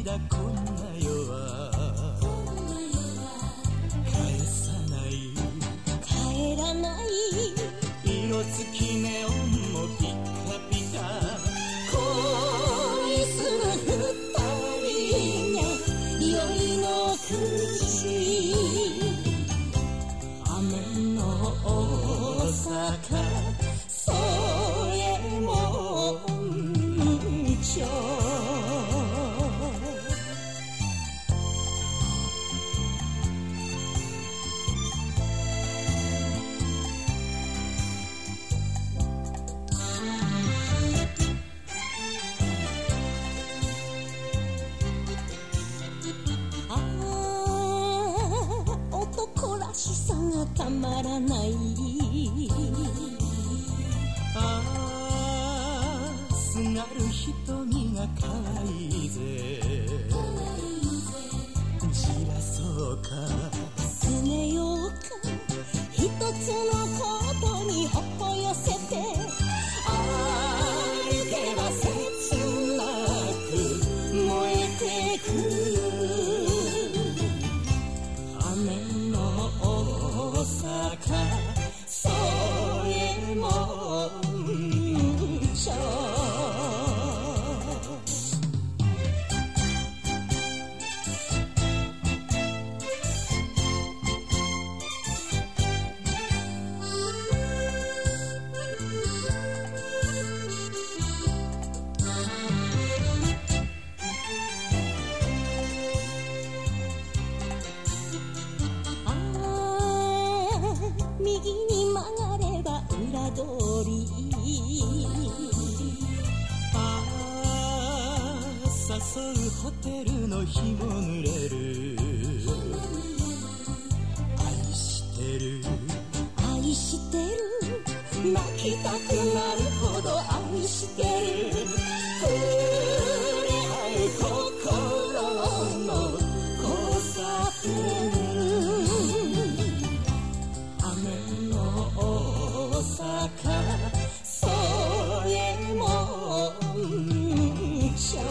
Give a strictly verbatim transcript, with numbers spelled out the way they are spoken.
だこんな夜は返さない帰らない色付きネオンもピッカピカ恋する二人が酔いの口雨の大阪それもんちょ男らしさがたまらないああすがる瞳が可愛いぜじらそうかすねようか一つのことにほほ寄せて歩けば切なく燃えてく雨の大阪それもんちょ右に曲がれば裏通りああ誘うホテルの日も濡れる愛してる愛してる泣きたくなるほど愛してる触れ合う心の交差点雨の大阪それもんちょ